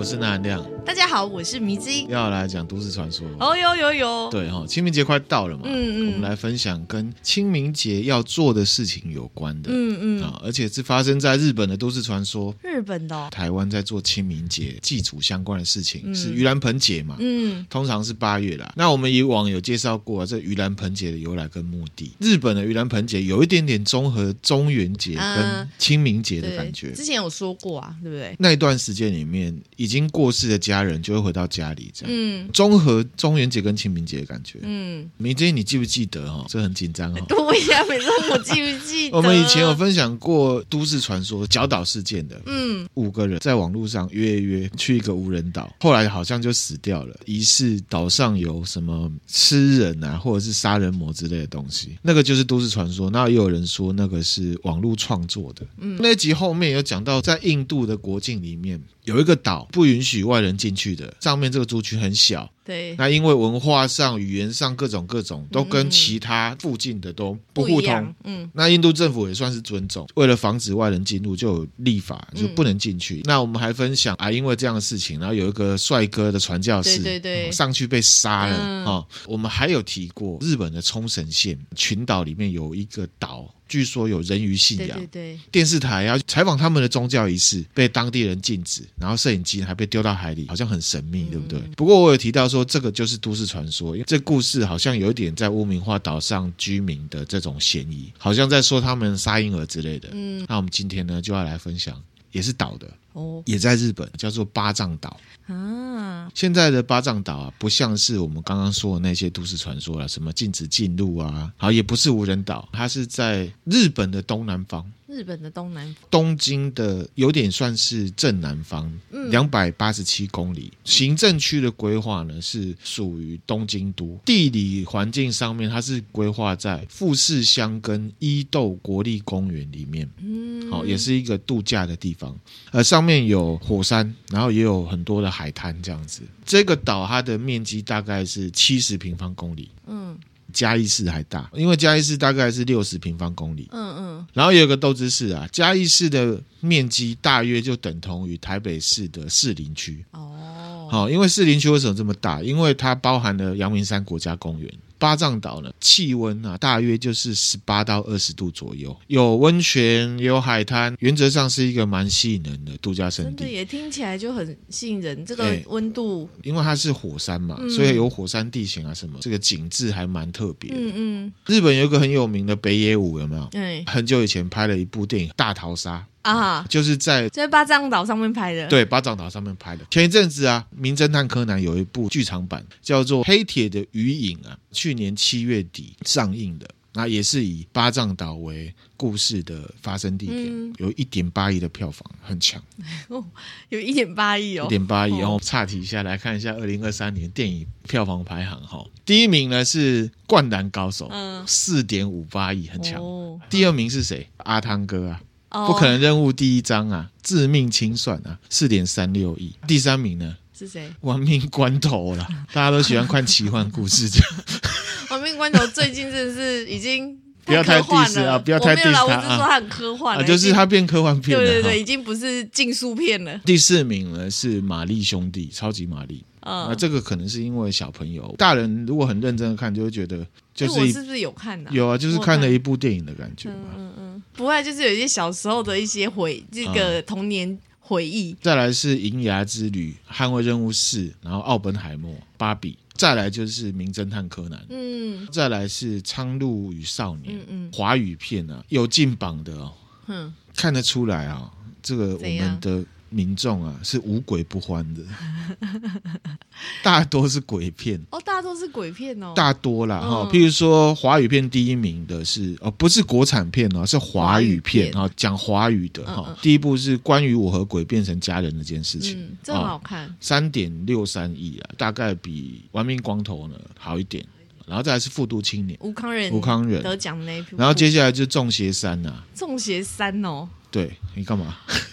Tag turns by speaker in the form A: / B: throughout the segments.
A: 是南亮。
B: 大家好，我是迷之音，
A: 要来讲都市传说。
B: 哦，有。
A: 对哈，清明节快到了嘛，我们来分享跟清明节要做的事情有关的，而且是发生在日本的都市传说。
B: 日本的
A: 台湾在做清明节祭祖相关的事情，是盂兰盆节嘛，通常是8月啦。那我们以往有介绍过这盂兰盆节的由来跟目的。日本的盂兰盆节有一点点综合中元节跟清明节的感觉，
B: 之前有说过啊，对不对？
A: 那一段时间里面，已经过世的家人就会回到家里，这样，综合中元节跟清明节的感觉。明天你记不记得这很紧张哦。
B: 对呀，每次我记不记得？
A: 我们以前有分享过都市传说角岛事件的，5个人在网络上约去一个无人岛，后来好像就死掉了，疑似岛上有什么吃人啊，或者是杀人魔之类的东西，那个就是都市传说。那也有人说那个是网络创作的。那一集后面有讲到，在印度的国境里面有一个岛不允许外人进去的，上面这个族群很小，
B: 对，
A: 那因为文化上语言上各种都跟其他附近的都不互通，那印度政府也算是尊重，为了防止外人进入就有立法就不能进去。那我们还分享因为这样的事情，然后有一个帅哥的传教士对上去被杀了，我们还有提过日本的冲绳县群岛里面有一个岛，据说有人鱼信仰，对，电视台要采访他们的宗教仪式，被当地人禁止，然后摄影机还被丢到海里，好像很神秘，对不对？不过我有提到说这个就是都市传说，因为这故事好像有一点在污名化岛上居民的这种嫌疑，好像在说他们杀婴儿之类的。那我们今天呢就要来分享也是岛的，也在日本，叫做八丈岛。现在的八丈岛不像是我们刚刚说的那些都市传说了，什么禁止进入啊，好，也不是无人岛，它是在日本的东南方。
B: 日本的东南方，
A: 东京的有点算是正南方，287公里。行政区的规划呢是属于东京都，地理环境上面它是规划在富士乡跟伊豆国立公园里面，也是一个度假的地方。上面有火山，然后也有很多的海滩这样子。这个岛它的面积大概是70平方公里。嘉义市还大，因为嘉义市大概是60平方公里。然后有个斗知识啊，嘉义市的面积大约就等同于台北市的士林区。因为士林区为什么这么大？因为它包含了阳明山国家公园。八丈岛呢，气温大约就是18到20度左右，有温泉，有海滩，原则上是一个蛮吸引人的度假胜地。
B: 真的也听起来就很吸引人，这个温度，
A: 因为它是火山嘛，所以有火山地形啊什么，这个景致还蛮特别的。日本有一个很有名的北野武，有没有？很久以前拍了一部电影《大逃杀》。就是在
B: 八丈岛上面拍的。
A: 对，八丈岛上面拍的。前一阵子名侦探柯南有一部剧场版叫做《黑铁的余影》去年7月底上映的。那也是以八丈岛为故事的发生地点，有1.8亿的票房，很强。
B: 有1.8亿哦
A: ，1.8亿。然后岔题一下来看一下2023年电影票房排行第一名呢是《灌篮高手》，4.58亿，很强。第二名是谁？阿汤哥不可能任务第一章致命清算4.36亿。第三名呢
B: 是谁？
A: 亡命关头啦，大家都喜欢看奇幻故事。
B: 亡命关头最近真的是已经
A: 不要太 diss 不要太 diss 他。
B: 我只是说他很科幻
A: 就是他变科幻片了。
B: 对，已经不是竞速片了。
A: 第4名呢是玛丽兄弟，超级玛丽。这个可能是因为小朋友，大人如果很认真的看就会觉得就是
B: 我是不是有看
A: 有就是看了一部电影的感觉
B: 不会，就是有一些小时候的一些这个童年回忆。
A: 再来是银牙之旅、捍卫任务4，然后奥本海默、芭比，再来就是名侦探柯南，再来是苍鹭与少年，华语片有进榜的看得出来这个我们的民众是无鬼不欢的。大多是鬼片
B: 大多是鬼片
A: 大多啦譬如说华语片第一名的是不是国产片是华语片讲华语的第一部是关于我和鬼变成家人的这件事情，
B: 这很好看
A: ，3.63亿大概比亡命光头呢好一点。然后再来是复读青年，
B: 吴康仁得奖那一部，
A: 然后接下来就是中邪3
B: 中邪3对，
A: 你干嘛？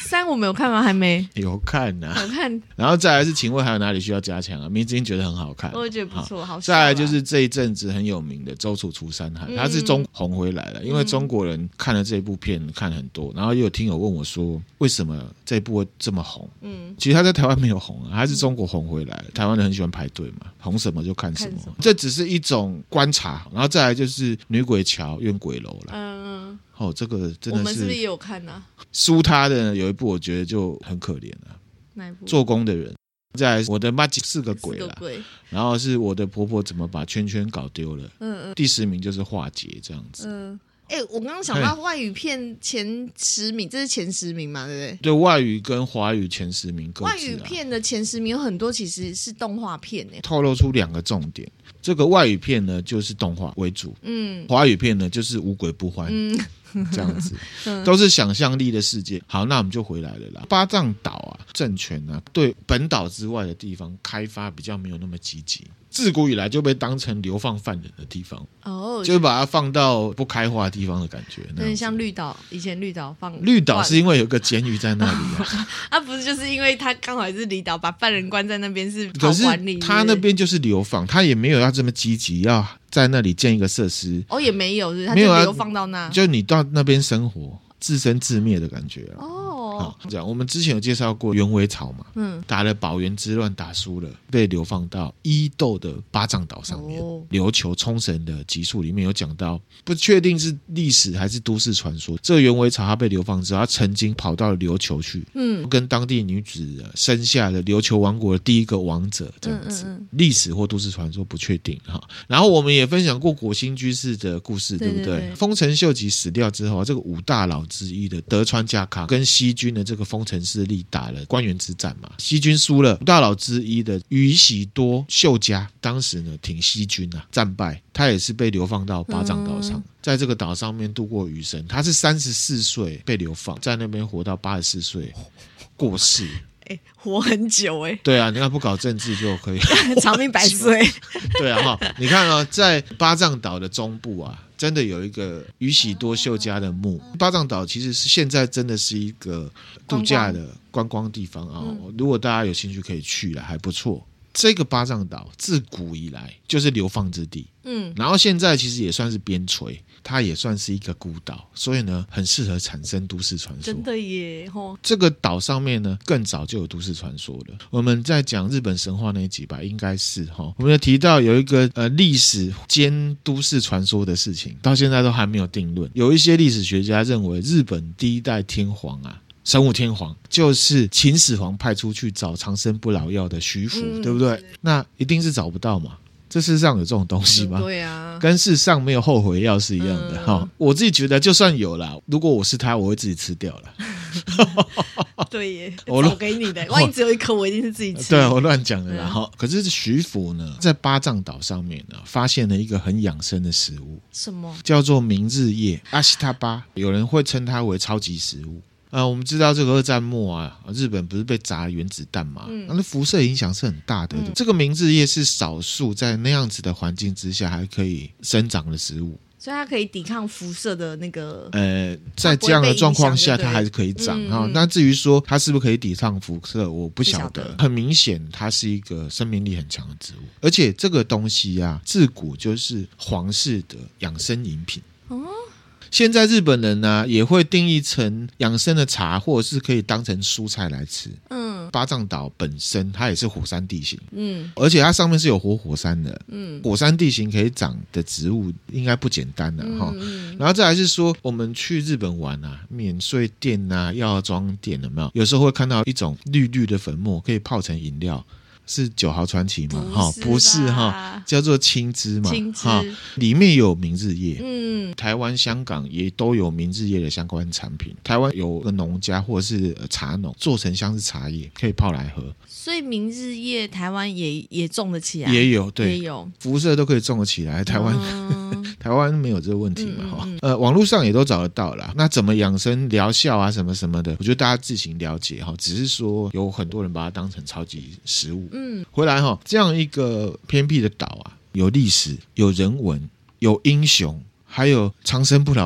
B: 3我们有看吗？还没
A: 有看啊，
B: 有看。
A: 然后再来是，请问还有哪里需要加强啊？明子英觉得很好看，
B: 我也觉得不错，好。
A: 再来就是这一阵子很有名的周楚除三害，他是中红回来了，因为中国人看了这部片看很多，然后也有听友问我说，为什么这部会这么红？其实他在台湾没有红啊，他是中国红回来，台湾人很喜欢排队嘛，红什么就看什么，这只是一种观察。然后再来就是女鬼桥、怨鬼楼了，这个真的是
B: 我们是不是也有看啊？
A: 输他的有一部我觉得就很可怜了，
B: 哪一部？
A: 做工的人。再来我的妈4个鬼啦，然后是我的婆婆怎么把圈圈搞丢了，第10名就是化解这样子。
B: 我刚刚想到外语片前10名，这是前10名嘛，对不对？
A: 对，外语跟华语前10名各自。
B: 外语片的前10名有很多其实是动画片
A: 透露出2个重点，这个外语片呢就是动画为主，华语片呢就是无鬼不欢，这样子都是想象力的世界。好，那我们就回来了啦。巴掌岛啊，政权啊，对本岛之外的地方开发比较没有那么积极，自古以来就被当成流放犯人的地方，就把它放到不开化的地方的感觉。
B: 有点像绿岛，以前绿岛放
A: 绿岛是因为有个监狱在那里啊，
B: 不是就是因为他刚好是离岛，把犯人关在那边是好管理，
A: 可是他那边就是流放，他也没有要这么积极要在那里建一个设施，
B: 也没有，他就流放到那，
A: 就你到那边生活，自生自灭的感觉这样，我们之前有介绍过袁维朝嘛，打了保元之乱打输了，被流放到伊豆的巴掌岛上面，琉球冲绳的集数里面有讲到，不确定是历史还是都市传说，这个袁维朝他被流放之后，他曾经跑到了琉球去，跟当地女子生下了琉球王国的第一个王者，这样子，历史或都市传说不确定然后我们也分享过果心居士的故事，对不对？丰臣秀吉死掉之后，这个5大佬之一的德川家康跟西军的这个丰臣势力打了关原之战嘛，西军输了，5大佬之一的宇喜多秀家当时呢挺西军战败，他也是被流放到巴掌岛上，在这个岛上面度过余生。他是34岁被流放，在那边活到84岁过世。
B: 活很久
A: 对啊，你看不搞政治就可以
B: 长命100岁
A: 对啊你看在巴掌岛的中部啊，真的有一个宇喜多秀家的墓。巴掌岛其实是现在真的是一个度假的观光地方如果大家有兴趣可以去了，还不错。这个巴掌岛自古以来就是流放之地，然后现在其实也算是边陲，它也算是一个孤岛，所以呢很适合产生都市传说。
B: 真的耶
A: 这个岛上面呢更早就有都市传说了。我们在讲日本神话那一集吧，应该是我们有提到有一个历史兼都市传说的事情，到现在都还没有定论。有一些历史学家认为日本第一代天皇神武天皇就是秦始皇派出去找长生不老药的徐福，对不对？那一定是找不到嘛，这世上有这种东西吗？
B: 对啊，
A: 跟世上没有后悔药是一样的我自己觉得就算有啦，如果我是他我会自己吃掉啦
B: 对耶，我找给你的，万一只有一颗我一定是自己吃。
A: 对，我乱讲的啦可是徐福呢在巴掌岛上面呢发现了一个很养生的食物，
B: 什么？
A: 叫做明日叶阿西塔巴，有人会称它为超级食物。我们知道这个2战末日本不是被砸原子弹嘛，那辐射影响是很大的。这个明日叶是少数在那样子的环境之下还可以生长的食物，
B: 所以它可以抵抗辐射的那个
A: 在这样的状况下它还是可以长那至于说它是不是可以抵抗辐射我不晓得。很明显它是一个生命力很强的植物，而且这个东西自古就是皇室的养生饮品现在日本人也会定义成养生的茶，或者是可以当成蔬菜来吃。巴掌岛本身它也是火山地形，而且它上面是有活山的，火山地形可以长的植物应该不简单的然后再来是说，我们去日本玩免税店药妆店有没有？有时候会看到一种绿绿的粉末，可以泡成饮料。是9号传奇吗？不是叫做青汁嘛，里面有明日叶。台湾香港也都有明日叶的相关产品，台湾有个农家或者是茶农做成像是茶叶可以泡来喝，
B: 所以明日叶台湾也种得起来，
A: 也有，对，
B: 也有
A: 辐射都可以种得起来，台湾台湾没有这个问题嘛网络上也都找得到啦。那怎么养生疗效什么什么的，我觉得大家自行了解只是说有很多人把它当成超级食物。回来这样一个偏僻的岛有历史，有人文，有英雄，还有长生不老药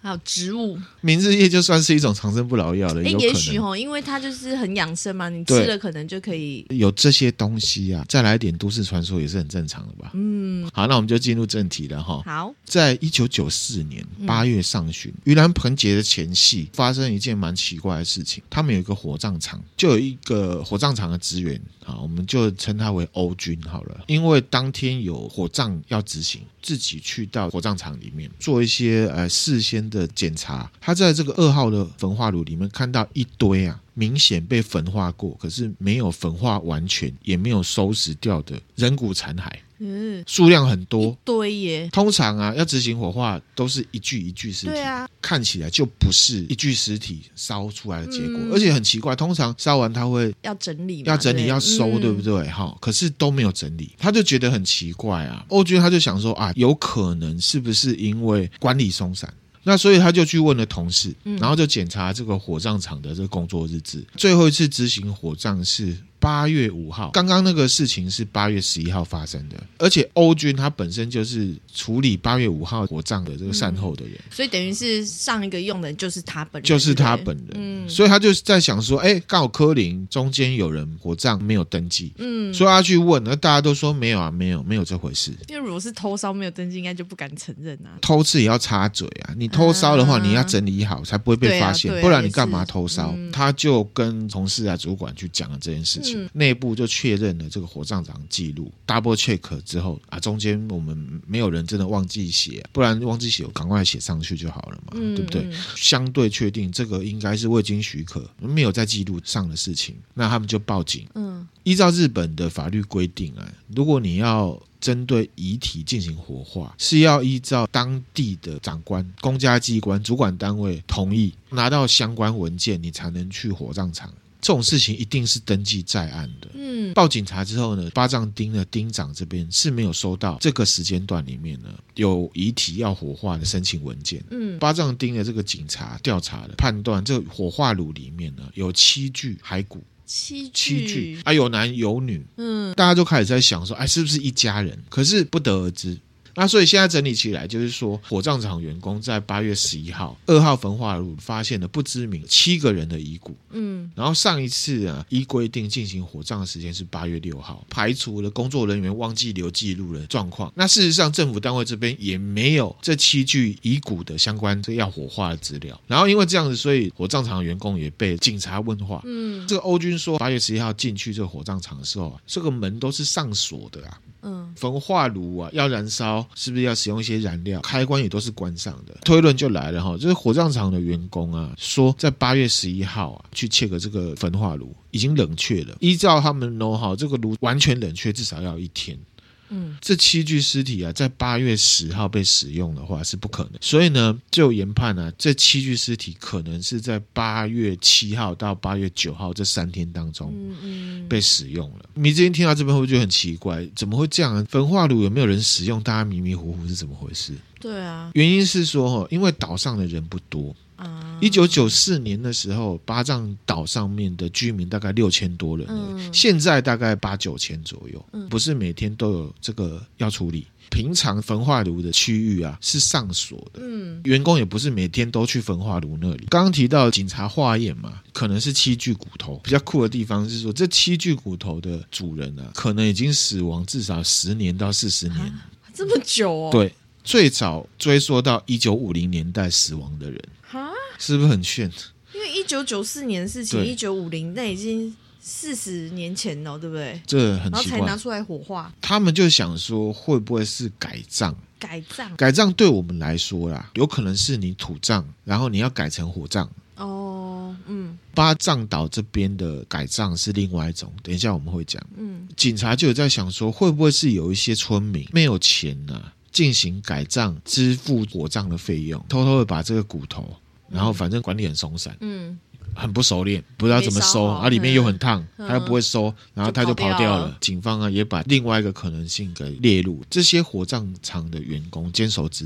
B: 还有植物，
A: 明日叶就算是一种长生不老药了，有可能。
B: 也许因为它就是很养生嘛，你吃了可能就可以
A: 有这些东西啊，再来一点都市传说也是很正常的吧。好，那我们就进入正题了哈。
B: 好，
A: 在1994年8月上旬，盂兰盆节的前夕，发生一件蛮奇怪的事情。他们有一个火葬场，就有一个火葬场的职员啊，我们就称他为欧军好了。因为当天有火葬要执行，自己去到火葬场里面做一些事先的检查。他在这个2号的焚化炉里面看到一堆明显被焚化过，可是没有焚化完全，也没有收拾掉的人骨残骸。数量很多，
B: 一堆耶。
A: 通常要执行火化都是一具一具尸体，
B: 对啊，
A: 看起来就不是一具尸体烧出来的结果。而且很奇怪，通常烧完他会
B: 要整理
A: 要收，对不对？可是都没有整理，他就觉得很奇怪啊。欧军他就想说有可能是不是因为管理松散，那所以他就去问了同事，然后就检查这个火葬场的这个工作日志。最后一次执行火葬是8月5号，刚刚那个事情是8月11号发生的，而且欧军他本身就是处理8月5号火葬的这个善后的人，
B: 所以等于是上一个用的就是他本人，
A: 所以他就在想说，刚好科林中间有人火葬没有登记，所以他去问，那大家都说没有没有这回事。
B: 因为如果是偷烧没有登记，应该就不敢承认啊。
A: 偷吃也要插嘴啊，你偷烧的话，你要整理好才不会被发现，不然你干嘛偷烧？他就跟同事主管去讲了这件事情。内部就确认了这个火葬场记录 double check 之后中间我们没有人真的忘记写，不然忘记写我赶快写上去就好了嘛，对不对？相对确定这个应该是未经许可没有在记录上的事情，那他们就报警。依照日本的法律规定如果你要针对遗体进行火化，是要依照当地的长官、公家机关、主管单位同意，拿到相关文件你才能去火葬场。这种事情一定是登记在案的。报警查之后呢，八丈町的町长这边是没有收到这个时间段里面呢有遗体要火化的申请文件。八丈町的这个警察调查了，判断这火化炉里面呢有7具骸骨。7具有男有女。大家就开始在想说是不是一家人，可是不得而知。那所以现在整理起来就是说，火葬场员工在8月11号2号焚化炉发现了不知名7个人的遗骨。然后上一次依规定进行火葬的时间是8月6号，排除了工作人员忘记留记录的状况。那事实上政府单位这边也没有这7具遗骨的相关要火化的资料。然后因为这样子，所以火葬场员工也被警察问话。这个欧军说8月11号进去这个火葬场的时候这个门都是上锁的焚化炉要燃烧，是不是要使用一些燃料？开关也都是关上的。推论就来了就是火葬场的员工说在8月11号去check这个焚化炉已经冷却了，依照他们 know how 这个炉完全冷却至少要1天。这7具尸体在8月10号被使用的话是不可能，所以呢就研判这7具尸体可能是在8月7号到8月9号这3天当中被使用了。你之前听到这边会不会觉得很奇怪，怎么会这样？焚化炉有没有人使用？大家迷迷糊糊是怎么回事？
B: 对啊，
A: 原因是说因为岛上的人不多。1994年的时候，八丈岛上面的居民大概6000多人现在大概8-9千左右。不是每天都有这个要处理。平常焚化炉的区域是上锁的，员工也不是每天都去焚化炉那里。刚刚提到警察化验嘛，可能是7具骨头。比较酷的地方是说，这7具骨头的主人可能已经死亡至少10年到40年。
B: 这么久
A: 对，最早追溯到1950年代死亡的人。是不是很炫？
B: 因为1994年的事情，1950那已经40年前了，对不对？
A: 这很奇怪，然后
B: 才拿出来火化。
A: 他们就想说，会不会是改葬？
B: 改葬
A: 对我们来说有可能是你土葬，然后你要改成火葬。八丈岛这边的改葬是另外一种，等一下我们会讲。警察就有在想说，会不会是有一些村民没有钱进行改葬，支付火葬的费用，偷偷的把这个骨头。然后反正管理很松散，很不熟练，不知道怎么收，里面又很烫，他又不会收，然后他就跑掉了。警方也把另外一个可能性给列入，这些火葬场的员工坚守之道，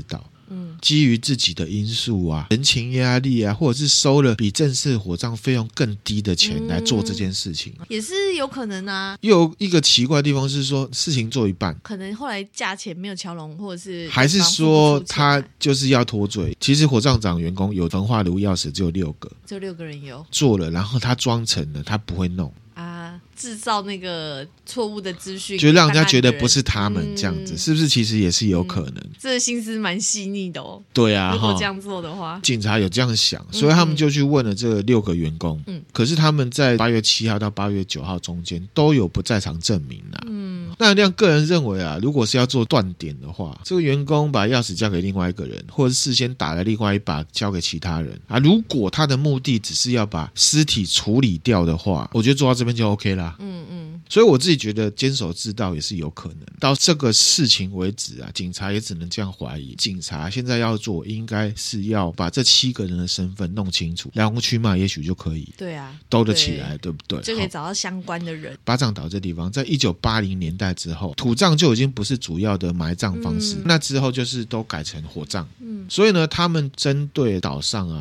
A: 基于自己的因素啊，人情压力啊，或者是收了比正式火葬费用更低的钱来做这件事情，
B: 也是有可能啊。
A: 又有一个奇怪的地方是说，事情做一半，
B: 可能后来价钱没有敲拢，或者是
A: 还是说他就是要脱罪。其实火葬场员工有焚化炉钥匙只有6个，
B: 只有6个人有
A: 做了，然后他装成了，他不会弄
B: 啊，制造那个错误的资讯，
A: 就让人家觉得不是他们这样子，是不是？其实也是有可能。
B: 这个心思蛮细腻的哦。
A: 对啊，
B: 如果这样做的话，
A: 警察有这样想，所以他们就去问了这6个员工。可是他们在8月7号到8月9号中间都有不在场证明啊。那这样个人认为啊，如果是要做断点的话，这个员工把钥匙交给另外一个人，或者事先打了另外一把交给其他人啊，如果他的目的只是要把尸体处理掉的话，我觉得做到这边就 OK 啦。所以我自己觉得监守自盗也是有可能。到这个事情为止啊，警察也只能这样怀疑。警察现在要做，应该是要把这7个人的身份弄清楚，来龙去脉也许就可以对啊兜得起来， 对不对？
B: 就可以找到相关的人。
A: 巴掌岛这地方在1980年代之后，土葬就已经不是主要的埋葬方式，那之后就是都改成火葬。所以呢，他们针对岛上啊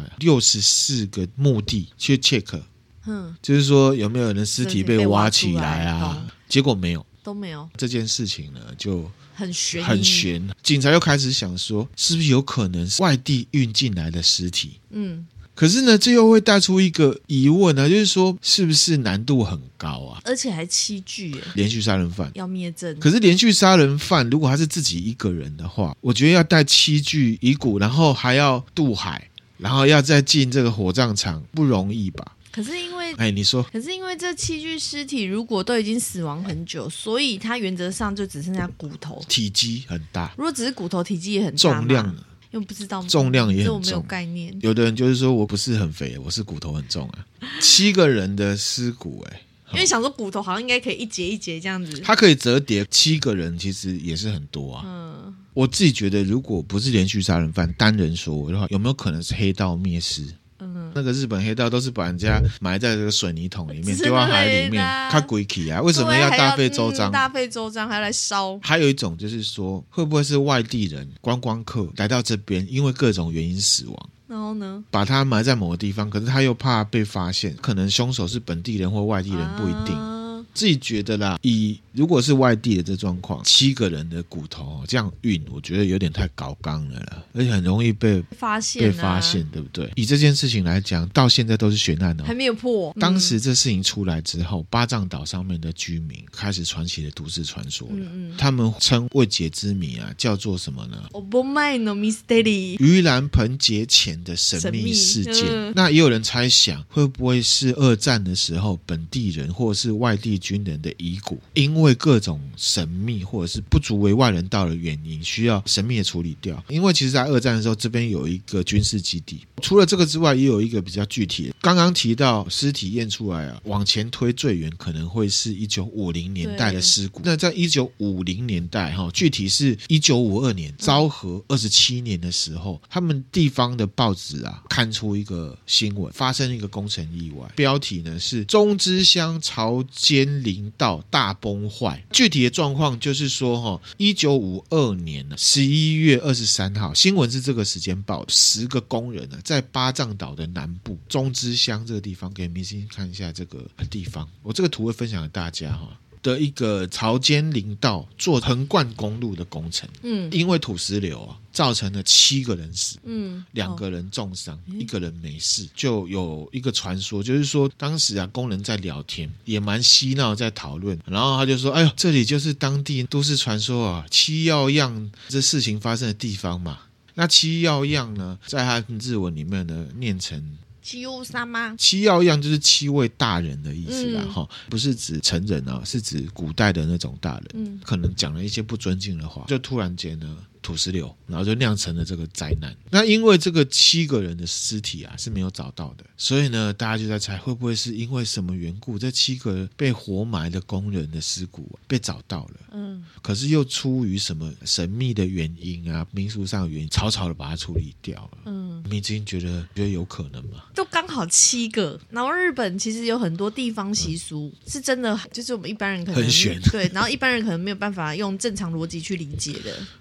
A: 64个墓地去 check，就是说有没有人尸体被挖起来啊？结果没有，
B: 都没有。
A: 这件事情呢，就
B: 很悬，
A: 很悬。警察又开始想说，是不是有可能是外地运进来的尸体？可是呢，这又会带出一个疑问啊，就是说，是不是难度很高啊？
B: 而且还7具耶，
A: 连续杀人犯
B: 要灭证。
A: 可是连续杀人犯，如果他是自己一个人的话，我觉得要带7具遗骨，然后还要渡海，然后要再进这个火葬场，不容易吧？
B: 可是因为，
A: 你说，
B: 可是因为这7具尸体如果都已经死亡很久，所以它原则上就只剩下骨头，
A: 体积很大。
B: 如果只是骨头，体积也很大，
A: 重量
B: 又不知道
A: 重量也很重，
B: 这我没有概念。
A: 有的人就是说我不是很肥，我是骨头很重啊。7个人的尸骨，
B: 因为想说骨头好像应该可以一节一节这样子，
A: 它可以折叠，7个人其实也是很多啊。我自己觉得，如果不是连续杀人犯单人所为的话，有没有可能是黑道灭尸？那个日本黑道都是把人家埋在这个水泥桶里面，丢到海里面，看鬼气啊！为什么要大费周章？
B: 大费周章还要来烧？
A: 还有一种就是说，会不会是外地人、观光客来到这边，因为各种原因死亡？
B: 然后呢，
A: 把他埋在某个地方，可是他又怕被发现，可能凶手是本地人或外地人，不一定。自己觉得啦，如果是外地的这状况，7个人的骨头这样运，我觉得有点太高纲了啦，而且很容易被发现，对不对？以这件事情来讲，到现在都是悬案
B: 还没有破。
A: 当时这事情出来之后，巴掌岛上面的居民开始传起了都市传说了。他们称未解之谜啊，叫做什么呢？盂兰盆节前的神秘事件。那也有人猜想，会不会是2战的时候本地人或者是外地军人的遗骨，因为各种神秘或者是不足为外人道的原因，需要神秘的处理掉。因为其实在2战的时候，这边有一个军事基地。除了这个之外，也有一个比较具体的，刚刚提到尸体验出来啊，往前推最远可能会是1950年代的尸骨。那在1950年代具体是1952年昭和27年的时候，他们地方的报纸啊刊出一个新闻，发生一个工程意外，标题呢是中之乡潮间林道大崩坏。具体的状况就是说1952年11月23号，新闻是这个时间报，10个工人在巴掌岛的南部中之乡这个地方，给明星看一下这个地方，我这个图会分享给大家的一个潮间林道做横贯公路的工程。因为土石流造成了7个人死，2个人重伤，1个人没事。就有一个传说，就是说当时工人在聊天，也蛮嬉闹在讨论，然后他就说，哎呦，这里就是当地都市传说七曜样这事情发生的地方嘛。那七曜样呢，在他日文里面呢念成
B: 七曜三吗？
A: 七曜样就是7位大人的意思啦，不是指成人是指古代的那种大人，可能讲了一些不尊敬的话，就突然间呢土石流，然后就酿成了这个灾难。那因为这个7个人的尸体是没有找到的，所以呢大家就在猜，会不会是因为什么缘故，这7个被活埋的工人的尸骨被找到了，可是又出于什么神秘的原因民俗上的原因，草草的把它处理掉了。你自己觉得有可能吗？
B: 都刚好7个，然后日本其实有很多地方习俗是真的，就是我们一般人可能
A: 很玄，
B: 对，然后一般人可能没有办法用正常逻辑去理解的。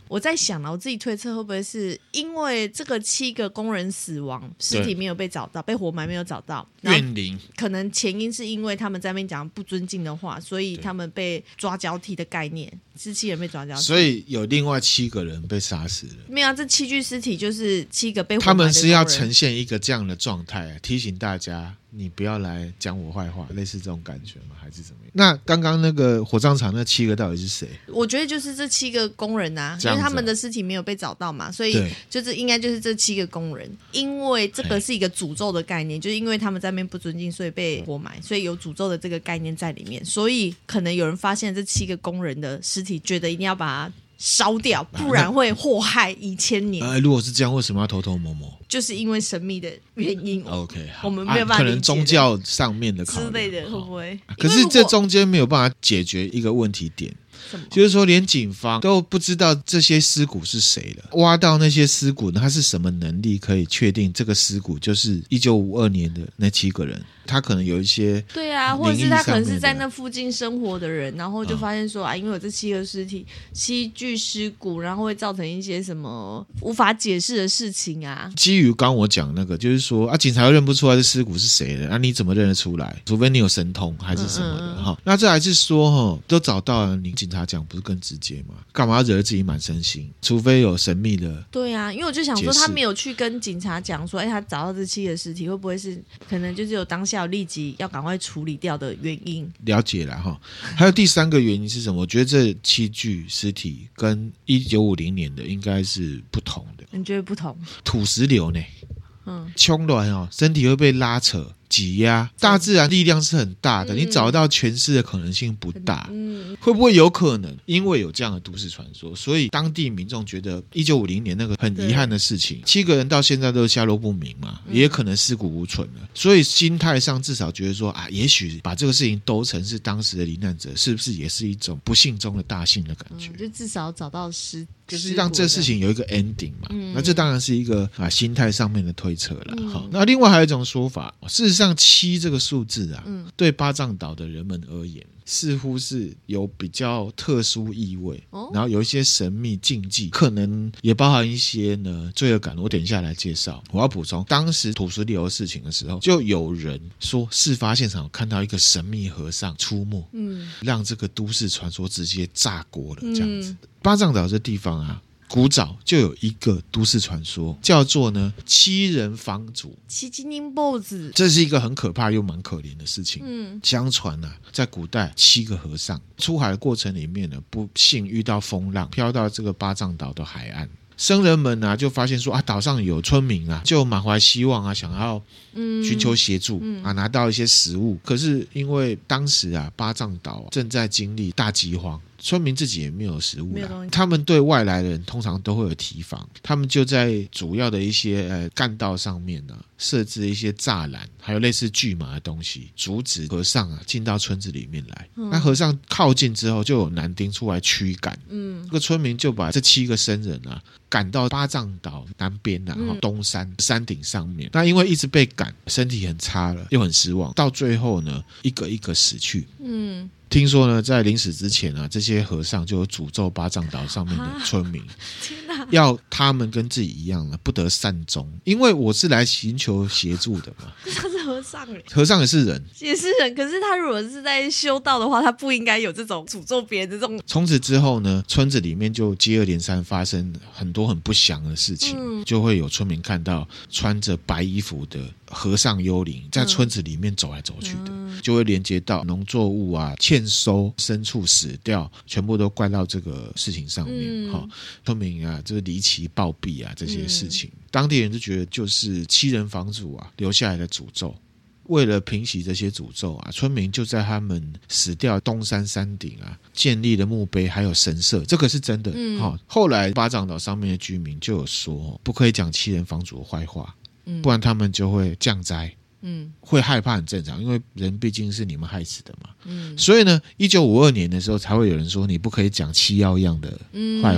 B: 我在想了，我自己推测会不会是因为这个7个工人死亡，尸体没有被找到，被活埋没有找到，
A: 怨灵
B: 可能前因是因为他们在那边讲不尊敬的话，所以他们被抓交替的概念，是7人被抓交替，
A: 所以有另外7个人被杀死了。
B: 没有啊，这7具尸体就是7个被活埋的工人，
A: 他们是要呈现一个这样的状态，提醒大家你不要来讲我坏话，类似这种感觉吗？还是怎么样？那刚刚那个火葬场那7个到底是谁？
B: 我觉得就是这7个工人啊，因为他们的尸体没有被找到嘛，所以就是应该就是这7个工人，因为这个是一个诅咒的概念，就是因为他们在那边不尊敬，所以被活埋，所以有诅咒的这个概念在里面，所以可能有人发现这7个工人的尸体，觉得一定要把它烧掉，不然会祸害1000年。
A: 如果是这样，为什么要偷偷摸摸？
B: 就是因为神秘的原因。
A: OK，
B: 我们没有办法
A: 可能宗教上面的考虑
B: 之类的，会不会？
A: 可是这中间没有办法解决一个问题点。就是说连警方都不知道这些尸骨是谁了，挖到那些尸骨呢，他是什么能力可以确定这个尸骨就是1952年的那7个人？他可能有一些
B: 对啊，或者是他可能是在那附近生活的人，然后就发现说因为有这7个尸体7具尸骨，然后会造成一些什么无法解释的事情啊。
A: 基于刚我讲那个，就是说警察又认不出来这尸骨是谁的，你怎么认得出来？除非你有神通还是什么的那这还是说都找到了，你警察讲不是更直接吗？干嘛要惹得自己满身心？除非有神秘的。
B: 对啊，因为我就想说他没有去跟警察讲说他找到这7个尸体会不会是可能就是有当下有立即要赶快处理掉的原因。
A: 了解了哈。还有第3个原因是什么？我觉得这7具尸体跟1950年的应该是不同的。
B: 你觉得不同？
A: 土石流呢？冲乱身体会被拉扯挤压，大自然力量是很大的，你找到全尸的可能性不大。会不会有可能因为有这样的都市传说，所以当地民众觉得1950年那个很遗憾的事情，7个人到现在都下落不明嘛，也可能尸骨无存了，所以心态上至少觉得说也许把这个事情兜成是当时的罹难者，是不是也是一种不幸中的大幸的感觉？
B: 就至少找到
A: 就是让这事情有一个 ending 嘛。那这当然是一个心态上面的推测了。那另外还有一种说法，事实上7这个数字对巴掌岛的人们而言似乎是有比较特殊意味，然后有一些神秘禁忌，可能也包含一些呢罪恶感。我等一下来介绍。我要补充，当时土石流的事情的时候，就有人说事发现场有看到一个神秘和尚出没，让这个都市传说直接炸锅了这样子。巴掌岛这地方古早就有一个都市传说，叫做呢7人房主。这是一个很可怕又蛮可怜的事情。相传在古代7个和尚出海的过程里面呢，不幸遇到风浪，飘到这个巴掌岛的海岸。僧人们就发现说岛上有村民就满怀希望想要寻求协助拿到一些食物。可是因为当时巴掌岛正在经历大饥荒，村民自己也没有食物他们对外来人通常都会有提防，他们就在主要的一些干道上面设置一些栅栏，还有类似巨马的东西，阻止和尚进到村子里面来。那和尚靠近之后，就有男丁出来驱赶。这个村民就把这7个僧人赶到巴掌岛南边东山山顶上面。那因为一直被赶，身体很差了，又很失望，到最后呢一个一个死去。听说呢在临死之前这些和尚就有诅咒巴掌岛上面的村民，要他们跟自己一样不得善终，因为我是来寻求协助的嘛。
B: 他是和尚
A: 和尚也是人，
B: 可是他如果是在修道的话，他不应该有这种诅咒别人的这种。
A: 从此之后呢，村子里面就接二连三发生很多很不祥的事情。就会有村民看到穿着白衣服的和尚幽灵在村子里面走来走去的，就会连接到农作物欠收、牲畜死掉，全部都怪到这个事情上面。村民就是离奇暴毙这些事情，当地人就觉得就是7人房主留下来的诅咒。为了平息这些诅咒村民就在他们死掉东山山顶建立了墓碑还有神社，这个是真的。后来巴掌岛上面的居民就有说不可以讲7人房主的坏话，不然他们就会降灾。会害怕很正常，因为人毕竟是你们害死的嘛。所以呢1952年的时候才会有人说你不可以讲7妖样的坏话。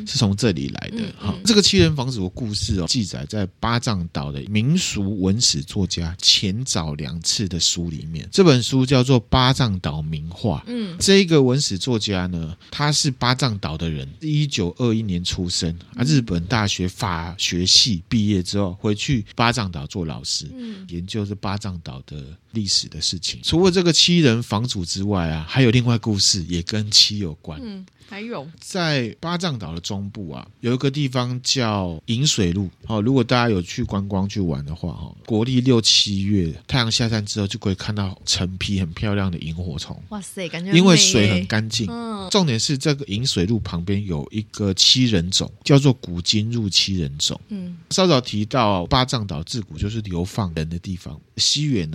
A: 是从这里来的。这个七人房主的故事记载在巴掌岛的民俗文史作家前早良次的书里面，这本书叫做《巴掌岛名画》。这一个文史作家呢，他是巴掌岛的人，1921年出生，日本大学法学系毕业之后回去巴掌岛做老师，研究这巴掌岛的历史的事情。除了这个七人房主之外啊，还有另外故事也跟七有关。
B: 还有
A: 在巴掌岛的中部啊，有一个地方叫引水路。如果大家有去观光去玩的话，国历6、7月太阳下山之后，就可以看到成批很漂亮的萤火虫。
B: 哇塞，感觉
A: 因为水很干净。重点是这个引水路旁边有一个七人冢，叫做古今入七人冢。稍早提到巴掌岛自古就是流放人的地方。西元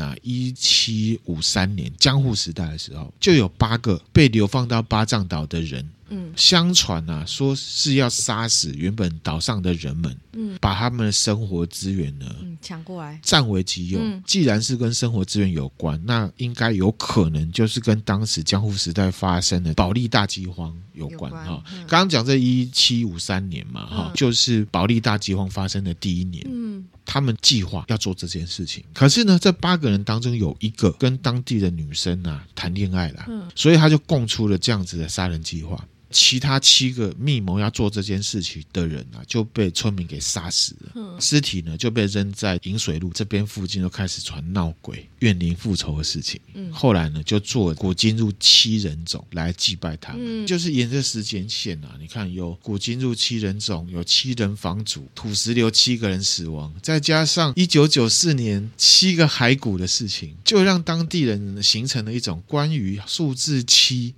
A: 1753年江户时代的时候，就有8个被流放到巴掌岛的人。相传说是要杀死原本岛上的人们，把他们的生活资源呢
B: 抢过来，
A: 占为己有。既然是跟生活资源有关，那应该有可能就是跟当时江户时代发生的保利大饥荒有关。刚刚讲这1753年嘛，就是保利大饥荒发生的第一年。他们计划要做这件事情，可是呢，这8个人当中有一个跟当地的女生谈恋爱了，所以他就供出了这样子的杀人计划。其他7个密谋要做这件事情的人就被村民给杀死了。尸体呢就被扔在引水路这边附近，就开始传闹鬼、怨灵复仇的事情。后来呢就做古今入七人冢来祭拜他们。就是沿着时间线你看有古今入七人冢，有七人房主，土石流7个人死亡，再加上1994年7个骸骨的事情，就让当地人形成了一种关于数字7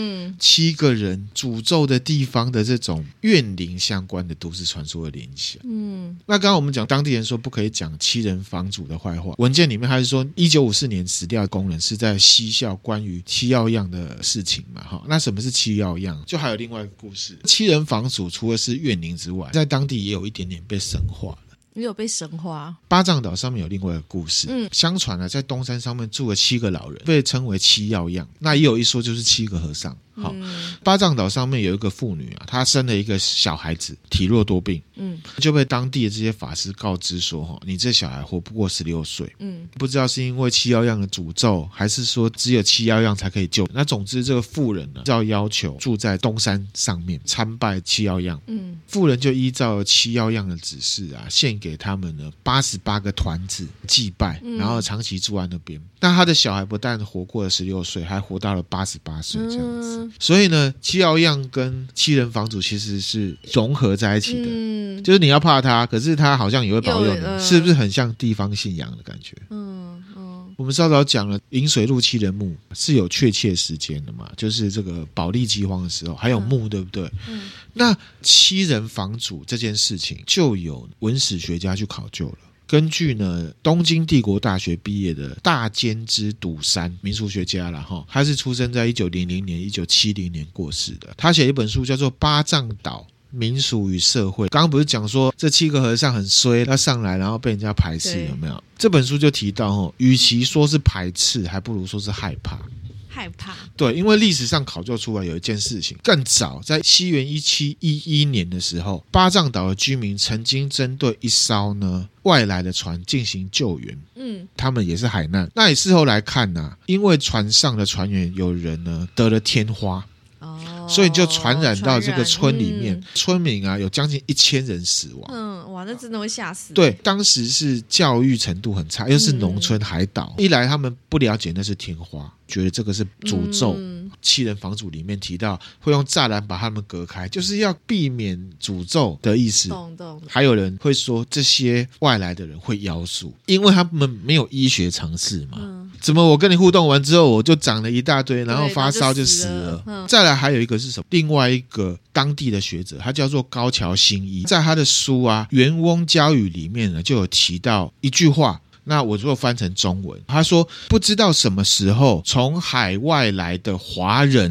A: 7个人诅咒的地方的这种怨灵相关的都市传说的联想。那刚刚我们讲当地人说不可以讲七人房主的坏话，文件里面还是说1954年死掉的工人是在嬉笑关于七曜样的事情嘛。那什么是七曜样？就还有另外一个故事，七人房主除了是怨灵之外，在当地也有一点点被神化。
B: 也有被神化。
A: 巴掌岛上面有另外一个故事，相传在东山上面住了7个老人，被称为七曜样。那也有一说就是7个和尚。巴掌岛上面有一个妇女她生了一个小孩子，体弱多病，就被当地的这些法师告知说你这小孩活不过16岁。不知道是因为七曜样的诅咒，还是说只有七曜样才可以救。那总之这个妇人照要求住在东山上面参拜七曜样。妇人就依照七曜样的指示献给他们呢88个团子祭拜，然后长期住在那边。那他的小孩不但活过了16岁，还活到了88岁这样子。所以呢，七曜样跟七人房主其实是融合在一起的。就是你要怕他，可是他好像也会保佑你，是不是很像地方信仰的感觉？我们稍早讲了引水路七人墓是有确切时间的嘛，就是这个保利饥荒的时候还有墓，对不对？那七人房主这件事情就有文史学家去考究了。根据呢东京帝国大学毕业的大间之笃山民俗学家啦，他是出生在1900年1970年过世的。他写一本书叫做《巴掌岛民俗与社会》。刚刚不是讲说这7个和尚很衰，要上来然后被人家排斥，有没有？这本书就提到与其说是排斥，还不如说是害怕。对，因为历史上考究出来有一件事情，更早在西元1711年的时候，巴掌岛的居民曾经针对一艘呢外来的船进行救援。他们也是海难。那你事后来看因为船上的船员有人呢得了天花，所以就传染到这个村里面，村民有将近1000人死亡。
B: 哇，那真的会吓死。
A: 对，当时是教育程度很差，又是农村海岛，一来他们不了解那是天花，觉得这个是诅咒。七人房主里面提到会用栅栏把他们隔开，就是要避免诅咒的意思。还有人会说这些外来的人会妖术，因为他们没有医学常识嘛。怎么我跟你互动完之后我就长了一大堆，然后发烧就死了。再来还有一个是什么？另外一个当地的学者，他叫做高桥新一，在他的书《原翁交语》里面呢就有提到一句话。那我如果翻成中文，他说不知道什么时候从海外来的华人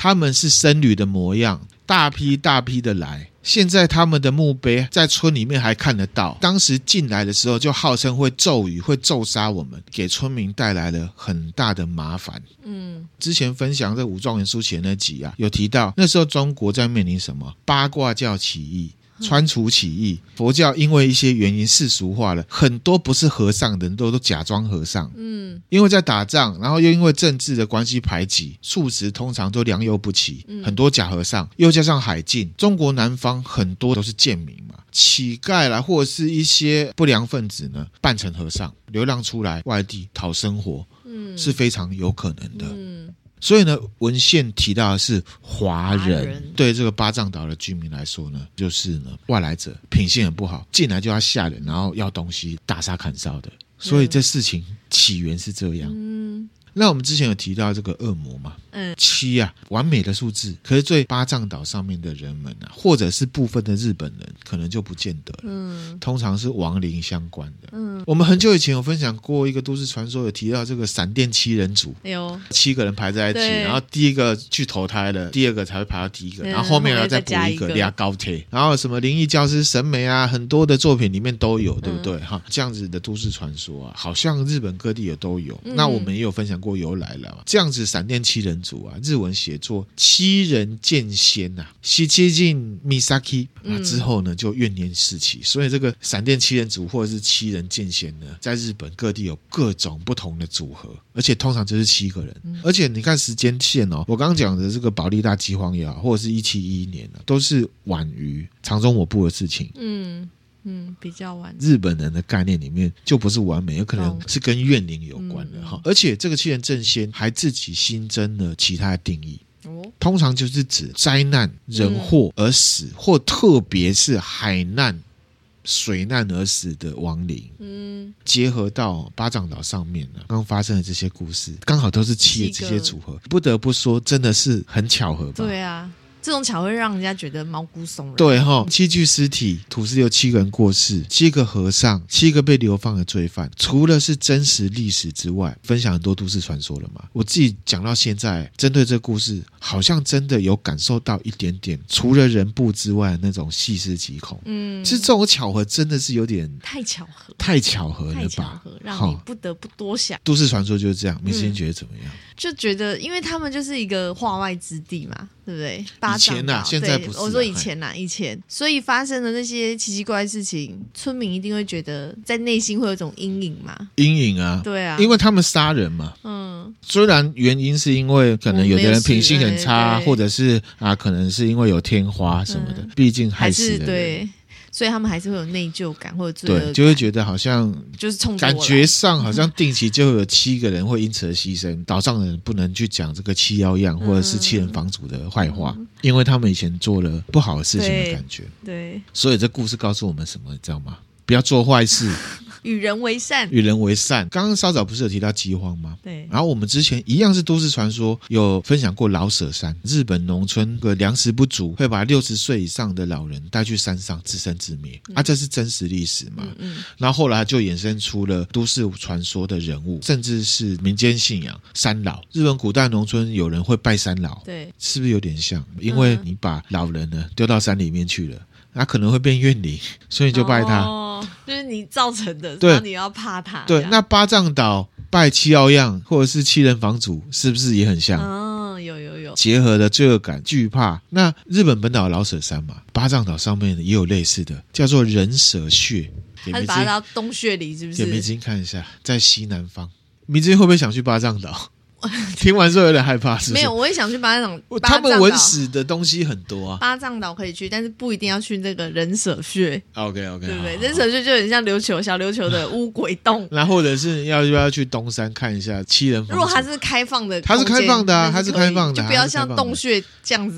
A: 他们是僧侣的模样，大批大批的来。现在他们的墓碑在村里面还看得到，当时进来的时候就号称会咒语，会咒杀我们，给村民带来了很大的麻烦。之前分享这武状元苏乞儿那集啊，有提到那时候中国在面临什么八卦教起义、川楚起义，佛教因为一些原因世俗化了，很多不是和尚的人都假装和尚。因为在打仗，然后又因为政治的关系排挤，素食通常都良莠不齐，很多假和尚，又加上海禁，中国南方很多都是贱民嘛，乞丐啦，或者是一些不良分子呢，扮成和尚流浪出来外地讨生活，是非常有可能的。所以呢，文献提到的是华人，对这个巴掌岛的居民来说呢，就是呢外来者，品性很不好，进来就要吓人，然后要东西，大杀砍烧的。所以这事情起源是这样。那我们之前有提到这个恶魔嘛，7啊，完美的数字，可是对巴掌岛上面的人们啊，或者是部分的日本人，可能就不见得了。通常是亡灵相关的。我们很久以前有分享过一个都市传说，有提到这个闪电7人组，7个人排在一起，然后第一个去投胎了，第二个才会排到第一个，然后后面要再补一个俩高铁，然后什么灵异教师、审美啊，很多的作品里面都有，对不对？这样子的都市传说啊，好像日本各地也都有。那我们也有分享过由来了，这样子闪电7人组啊，日文写作7人剑仙啊，西七进 Misaki 之后呢，就怨念四起，所以这个闪电7人组或者是7人剑仙呢，在日本各地有各种不同的组合，而且通常就是7个人。而且你看时间线哦，我刚刚讲的这个保利大饥荒也好，或者是1711年啊，都是晚于长中我部的事情。
B: 比较晚。
A: 日本人的概念里面就不是完美，有可能是跟怨灵有关的哈。而且这个7人正仙还自己新增了其他的定义，通常就是指灾难、人祸而死，或特别是海难、水难而死的亡灵。结合到巴掌岛上面呢，刚发生的这些故事，刚好都是7的这些组合，不得不说真的是很巧合吧？
B: 对啊。这种巧会让人家觉得毛骨悚然。
A: 对7具尸体，土司有7个人过世，7个和尚，7个被流放的罪犯。除了是真实历史之外，分享很多都市传说了嘛。我自己讲到现在，针对这个故事，好像真的有感受到一点点，除了人部之外的那种细思极恐。其实这种巧合真的是有点太巧合了吧，
B: 让你不得不多想。
A: 都市传说就是这样，梅思欣觉得怎么样？
B: 就觉得，因为他们就是一个化外之地嘛，对不对？
A: 以前啊，现在不是。
B: 我说以前以前，所以发生的那些奇奇怪怪的事情，村民一定会觉得在内心会有一种阴影嘛。
A: 阴影啊，
B: 对啊，
A: 因为他们杀人嘛。虽然原因是因为可能有的人品性很差，或者是可能是因为有天花什么的，毕竟害死人。
B: 对。所以他们还是会有内疚感或者罪恶感，
A: 对，就会觉得好像
B: 就是冲着
A: 感觉上好像定期就会有7个人会因此而牺牲，岛上的人不能去讲这个7妖样或者是7人房主的坏话，因为他们以前做了不好的事情的感觉。
B: 对，
A: 所以这故事告诉我们什么，你知道吗？不要做坏事。
B: 与人为善。
A: 刚刚稍早不是有提到饥荒吗？
B: 对。
A: 然后我们之前一样是都市传说，有分享过老舍山，日本农村的粮食不足，会把60岁以上的老人带去山上自生自灭。这是真实历史嘛？然后后来就衍生出了都市传说的人物，甚至是民间信仰山老。日本古代农村有人会拜山老，
B: 对，
A: 是不是有点像？因为你把老人呢丢到山里面去了，他可能会变怨灵，所以你就拜他。
B: 就是你造成的，然后你要怕他。
A: 对，那巴掌岛拜7妖样或者是7人房主，是不是也很像？
B: 有
A: 结合的罪恶感、惧怕。那日本本岛老舍山嘛，巴掌岛上面也有类似的，叫做人舍穴。
B: 他是把它到洞穴里，是不是？
A: 给梅金看一下，在西南方。梅金会不会想去巴掌岛？听完之后有点害怕，是不是？
B: 没有，我也想去巴掌岛。
A: 他们文史的东西很多啊。
B: 巴掌岛可以去，但是不一定要去那个人舍穴。
A: OK，
B: 对不对？人舍穴就很像小琉球的乌鬼洞。
A: 那或者是要不要去东山看一下7人房主？
B: 如果它是开放的，
A: 它是开放的啊，它是开放的，
B: 就不要像洞穴这样子。